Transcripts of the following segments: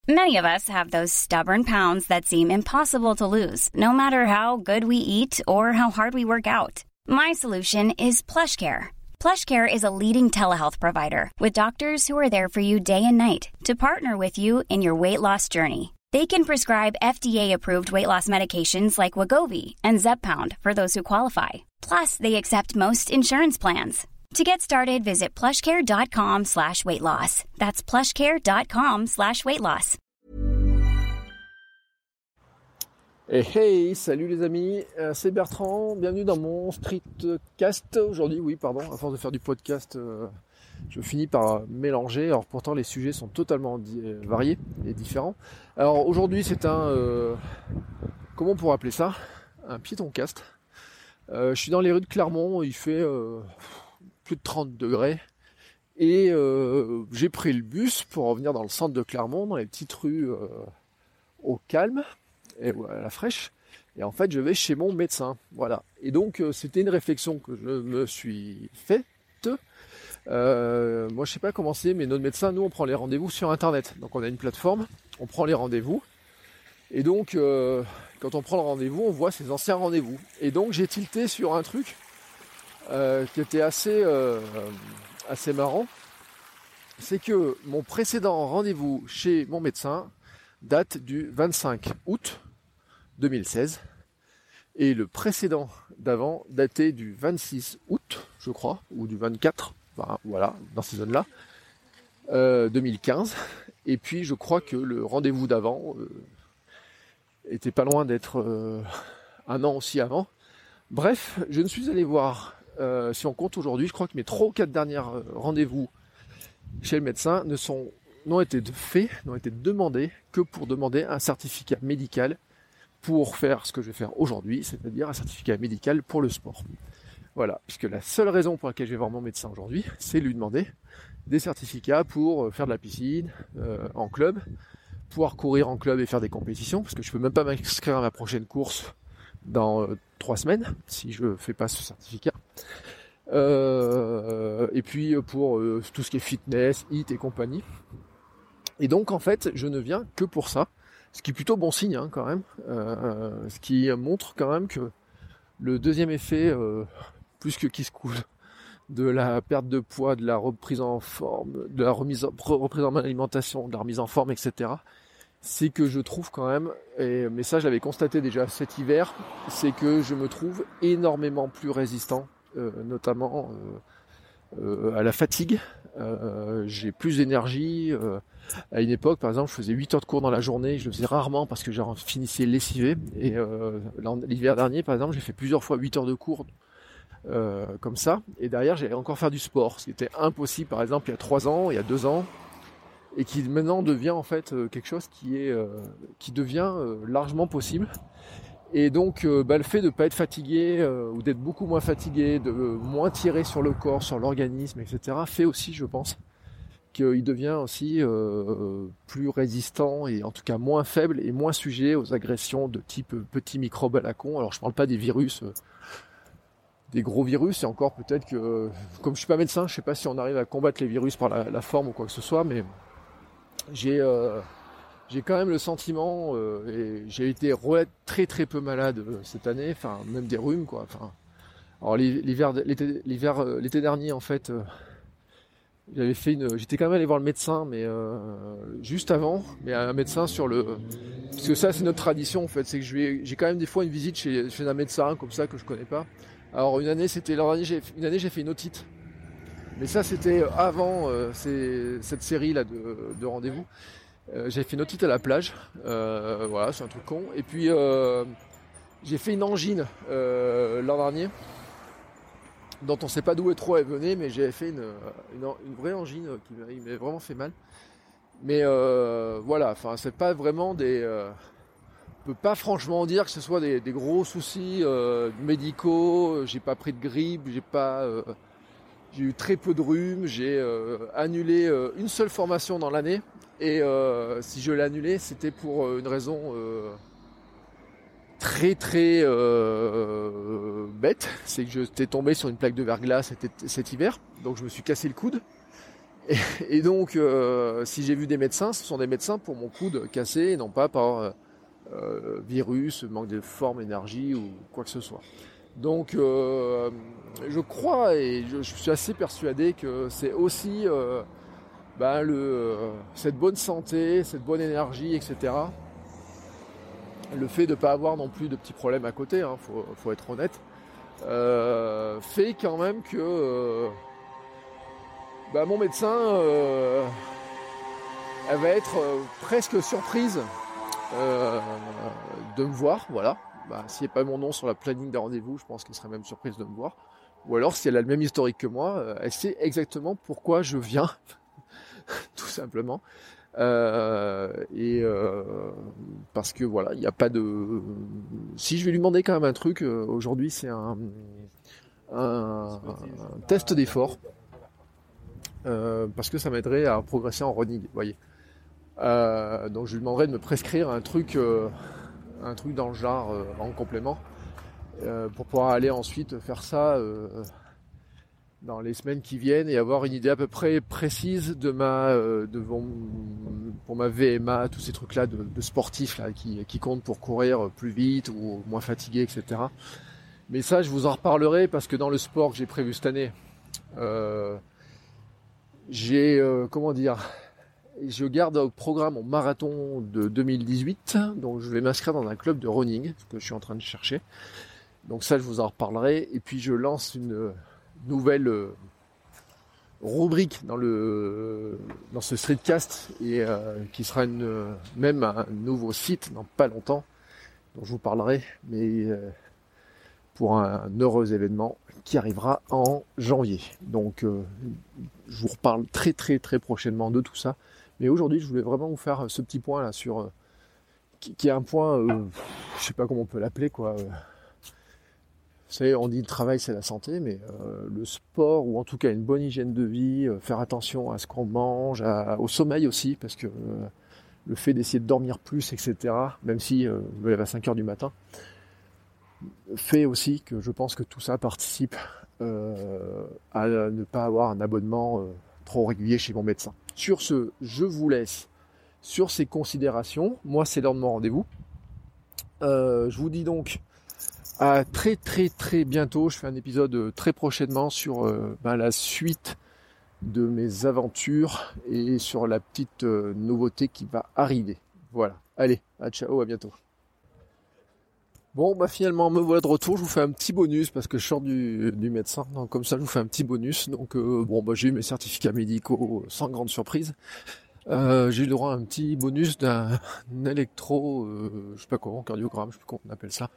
Many of us have those stubborn pounds that seem impossible to lose, no matter how good we eat or how hard we work out. My solution is PlushCare. PlushCare is a leading telehealth provider with doctors who are there for you day and night to partner with you in your weight loss journey. They can prescribe FDA-approved weight loss medications like Wegovy and Zepbound for those who qualify. Plus, they accept most insurance plans. To get started, visit plushcare.com/weightloss. That's plushcare.com/weightloss. Hey, salut les amis, c'est Bertrand, bienvenue dans mon streetcast. Aujourd'hui, oui, pardon, à force de faire du podcast, je finis par mélanger. Alors pourtant, les sujets sont totalement variés et différents. Alors aujourd'hui, c'est comment on pourrait appeler ça ? Un piétoncast. Je suis dans les rues de Clermont, il fait plus de 30 degrés. Et j'ai pris le bus pour revenir dans le centre de Clermont, dans les petites rues au calme et à la fraîche. Et en fait, je vais chez mon médecin. Voilà. Et donc, c'était une réflexion que je me suis faite. Moi, je sais pas comment c'est, mais notre médecin, nous, on prend les rendez-vous sur Internet. Donc, on a une plateforme, on prend les rendez-vous. Et donc, quand on prend le rendez-vous, on voit ses anciens rendez-vous. Et donc, j'ai tilté sur un truc qui était assez marrant. C'est que mon précédent rendez-vous chez mon médecin date du 25 août 2016. Et le précédent d'avant datait du 26 août, je crois, ou du 24, enfin, voilà, dans ces zones-là, 2015. Et puis, je crois que le rendez-vous d'avant était pas loin d'être un an aussi avant. Bref, je ne suis allé voir, si on compte aujourd'hui, je crois que mes 3 ou 4 derniers rendez-vous chez le médecin n'ont été demandés que pour demander un certificat médical pour faire ce que je vais faire aujourd'hui, c'est-à-dire un certificat médical pour le sport. Voilà, puisque la seule raison pour laquelle je vais voir mon médecin aujourd'hui, c'est lui demander des certificats pour faire de la piscine en club, pouvoir courir en club et faire des compétitions, parce que je peux même pas m'inscrire à ma prochaine course dans 3 semaines, si je fais pas ce certificat. Et puis pour tout ce qui est fitness, HIIT et compagnie. Et donc en fait, je ne viens que pour ça, ce qui est plutôt bon signe quand même, ce qui montre quand même que le deuxième effet, plus que qui se coule, de la perte de poids, de la reprise en forme, de la reprise en alimentation, de la remise en forme, etc., c'est que je trouve quand même, mais ça je l'avais constaté déjà cet hiver, c'est que je me trouve énormément plus résistant, notamment à la fatigue. J'ai plus d'énergie. À une époque, par exemple, je faisais 8 heures de cours dans la journée, je le faisais rarement parce que j'en finissais lessivé. Et l'hiver dernier, par exemple, j'ai fait plusieurs fois 8 heures de cours comme ça. Et derrière, j'allais encore faire du sport, ce qui était impossible, par exemple, il y a 3 ans, il y a 2 ans, et qui maintenant devient en fait quelque chose qui devient largement possible. Et donc le fait de ne pas être fatigué ou d'être beaucoup moins fatigué, de moins tirer sur le corps, sur l'organisme, etc., fait aussi, je pense, qu'il devient aussi plus résistant et en tout cas moins faible et moins sujet aux agressions de type petits microbes à la con. Alors je parle pas des virus, des gros virus, et encore peut-être que, comme je suis pas médecin, je sais pas si on arrive à combattre les virus par la forme ou quoi que ce soit, mais j'ai quand même le sentiment, et j'ai été très très peu malade cette année, enfin même des rhumes quoi. Enfin, alors l'été dernier en fait, j'étais quand même allé voir le médecin, mais juste avant, mais un médecin parce que ça c'est notre tradition en fait, c'est que j'ai quand même des fois une visite chez un médecin comme ça que je connais pas. Alors une année j'ai fait une otite, mais ça c'était avant cette série là de rendez-vous. J'ai fait une otite à la plage, voilà, c'est un truc con. Et puis j'ai fait une angine l'an dernier, dont on ne sait pas d'où elle venait, mais j'ai fait une vraie angine qui m'a vraiment fait mal. Mais voilà, enfin c'est pas vraiment on peut pas franchement dire que ce soit des gros soucis médicaux. J'ai pas pris de grippe, j'ai eu très peu de rhume, j'ai annulé une seule formation dans l'année. Et si je l'ai annulé, c'était pour une raison très très bête. C'est que j'étais tombé sur une plaque de verglas cet hiver, donc je me suis cassé le coude. Et donc, si j'ai vu des médecins, ce sont des médecins pour mon coude cassé, et non pas par virus, manque de forme, énergie ou quoi que ce soit. Donc, je crois et je suis assez persuadé que c'est aussi cette bonne santé, cette bonne énergie, etc. Le fait de ne pas avoir non plus de petits problèmes à côté, faut être honnête, fait quand même que mon médecin, elle va être presque surprise de me voir, voilà. S'il n'y a pas mon nom sur la planning des rendez-vous, je pense qu'elle serait même surprise de me voir. Ou alors, si elle a le même historique que moi, elle sait exactement pourquoi je viens, tout simplement. Parce que voilà, il n'y a pas de... Si je vais lui demander quand même un truc, aujourd'hui, c'est un test d'effort. Parce que ça m'aiderait à progresser en running, vous voyez. Donc je lui demanderais de me prescrire un truc dans le genre en complément pour pouvoir aller ensuite faire ça dans les semaines qui viennent et avoir une idée à peu près précise de pour ma VMA, tous ces trucs là de sportifs là qui comptent pour courir plus vite ou moins fatigué, etc. Mais ça je vous en reparlerai parce que dans le sport que j'ai prévu cette année, je garde au programme mon marathon de 2018, donc je vais m'inscrire dans un club de running, ce que je suis en train de chercher. Donc ça, je vous en reparlerai. Et puis je lance une nouvelle rubrique dans ce streetcast et qui sera même un nouveau site dans pas longtemps, dont je vous parlerai, mais pour un heureux événement qui arrivera en janvier. Donc je vous reparle très très très prochainement de tout ça. Mais aujourd'hui, je voulais vraiment vous faire ce petit point là sur qui est un point, je sais pas comment on peut l'appeler quoi. Vous savez, on dit le travail c'est la santé, mais le sport ou en tout cas une bonne hygiène de vie, faire attention à ce qu'on mange, au sommeil aussi, parce que le fait d'essayer de dormir plus, etc. Même si je me lève à 5h du matin, fait aussi que je pense que tout ça participe à ne pas avoir un abonnement trop régulier chez mon médecin. Sur ce, je vous laisse sur ces considérations. Moi, c'est l'heure de mon rendez-vous. Je vous dis donc à très très très bientôt. Je fais un épisode très prochainement sur la suite de mes aventures et sur la petite nouveauté qui va arriver. Voilà. Allez, ciao, à bientôt. Bon, finalement, me voilà de retour. Je vous fais un petit bonus parce que je sors du médecin. Donc, comme ça, je vous fais un petit bonus. Donc, j'ai eu mes certificats médicaux sans grande surprise. J'ai eu le droit à un petit bonus d'un électro, je sais pas comment, cardiogramme, je sais pas comment on appelle ça.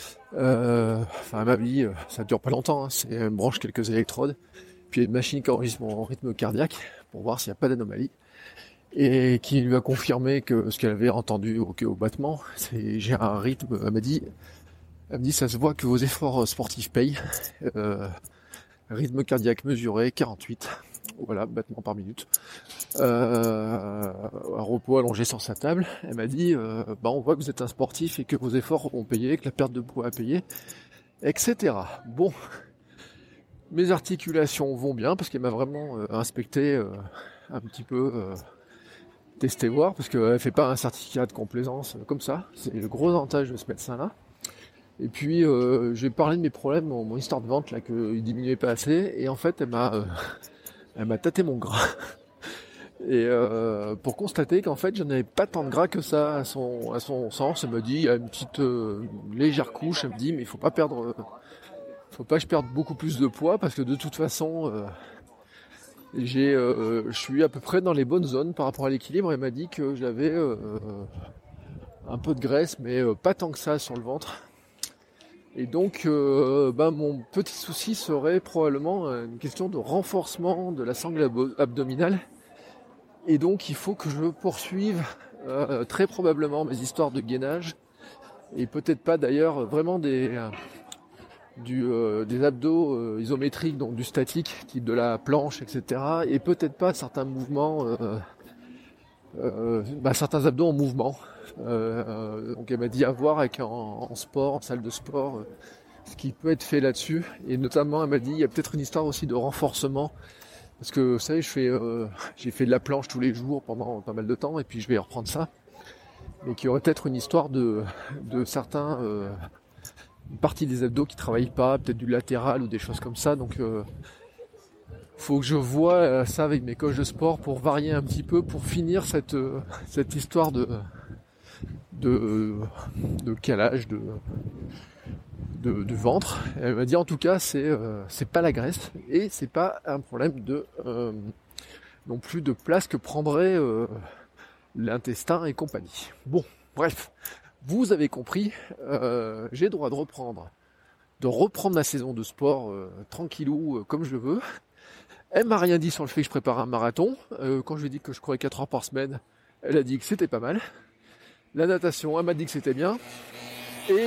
À ma vie, ça dure pas longtemps. C'est une branche quelques électrodes. Puis il y a une machine qui enregistre mon rythme cardiaque pour voir s'il n'y a pas d'anomalie. Et qui lui a confirmé que ce qu'elle avait entendu au battement, j'ai un rythme, elle me dit ça se voit que vos efforts sportifs payent. Rythme cardiaque mesuré, 48, voilà, battements par minute. Un repos allongé sur sa table. Elle m'a dit, on voit que vous êtes un sportif et que vos efforts ont payé, que la perte de poids a payé, etc. Bon, mes articulations vont bien parce qu'elle m'a vraiment inspecté un petit peu... tester voir, parce qu'elle fait pas un certificat de complaisance comme ça, c'est le gros avantage de ce médecin-là. Et puis, j'ai parlé de mes problèmes, mon histoire de ventre, là, qu'il diminuait pas assez, et en fait, elle m'a tâté mon gras. Et pour constater qu'en fait, je n'avais pas tant de gras que ça à son sens, elle me dit, il y a une petite légère couche, elle me dit, mais il faut pas que je perde beaucoup plus de poids, parce que de toute façon... je suis à peu près dans les bonnes zones par rapport à l'équilibre. Elle m'a dit que j'avais un peu de graisse, mais pas tant que ça sur le ventre. Et donc, mon petit souci serait probablement une question de renforcement de la sangle abdominale. Et donc, il faut que je poursuive très probablement mes histoires de gainage. Et peut-être pas d'ailleurs vraiment des abdos isométriques, donc du statique, type de la planche, etc. Et peut-être pas certains mouvements, certains abdos en mouvement. Donc elle m'a dit à voir en sport, en salle de sport, ce qui peut être fait là-dessus. Et notamment, elle m'a dit, il y a peut-être une histoire aussi de renforcement, Parce que vous savez, j'ai fait de la planche tous les jours pendant pas mal de temps, et puis je vais reprendre ça. Mais qu'il y aurait peut-être une histoire de certains, une partie des abdos qui travaillent pas, peut-être du latéral ou des choses comme ça. Donc faut que je vois ça avec mes coachs de sport pour varier un petit peu, pour finir cette histoire de calage, de ventre. Elle m'a dit en tout cas c'est pas la graisse et c'est pas un problème non plus de place que prendrait l'intestin et compagnie. Bon, bref, vous avez compris, j'ai le droit de reprendre ma saison de sport tranquillou comme je veux. Elle m'a rien dit sur le fait que je prépare un marathon. Quand je lui ai dit que je courais 4 heures par semaine, elle a dit que c'était pas mal. La natation, elle m'a dit que c'était bien. Et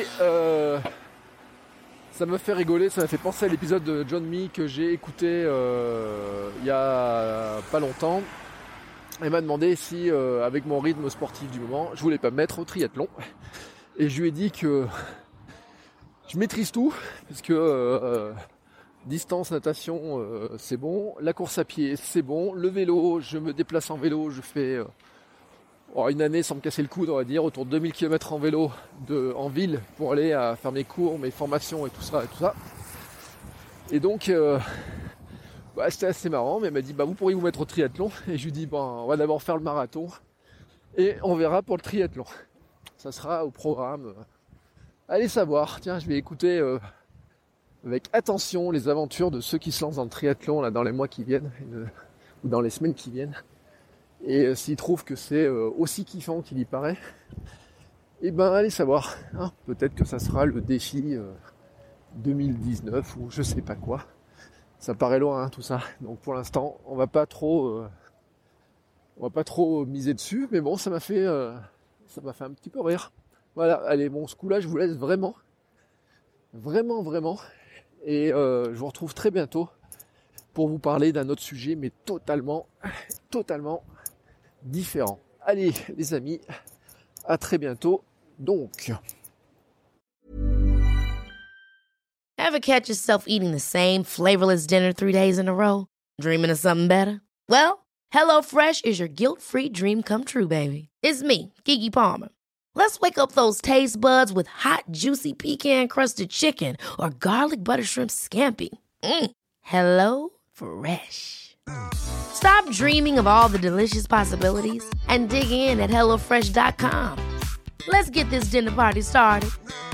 ça m'a fait rigoler, ça m'a fait penser à l'épisode de John Mee que j'ai écouté il y a pas longtemps. Elle m'a demandé si, avec mon rythme sportif du moment, je voulais pas me mettre au triathlon. Et je lui ai dit que je maîtrise tout, parce que distance, natation, c'est bon. La course à pied, c'est bon. Le vélo, je me déplace en vélo, je fais une année sans me casser le coude, on va dire, autour de 2000 km en vélo en ville pour aller à faire mes cours, mes formations et tout ça. Et donc, c'était assez marrant, mais elle m'a dit, vous pourriez vous mettre au triathlon. Et je lui dis, on va d'abord faire le marathon et on verra pour le triathlon. Ça sera au programme. Allez savoir, tiens, je vais écouter avec attention les aventures de ceux qui se lancent dans le triathlon là, dans les mois qui viennent, ou dans les semaines qui viennent. Et s'ils trouvent que c'est aussi kiffant qu'il y paraît, allez savoir. Hein, peut-être que ça sera le défi 2019 ou je sais pas quoi. Ça paraît loin tout ça. Donc pour l'instant, on va pas trop miser dessus. Mais bon, ça m'a fait un petit peu rire. Voilà, allez, ce coup-là, je vous laisse vraiment. Et je vous retrouve très bientôt pour vous parler d'un autre sujet, mais totalement différent. Allez, les amis, à très bientôt. Donc. Ever catch yourself eating the same flavorless dinner 3 days in a row? Dreaming of something better? Well, HelloFresh is your guilt-free dream come true, baby. It's me, Keke Palmer. Let's wake up those taste buds with hot, juicy pecan-crusted chicken or garlic butter shrimp scampi. Hello Fresh. Stop dreaming of all the delicious possibilities and dig in at HelloFresh.com. Let's get this dinner party started.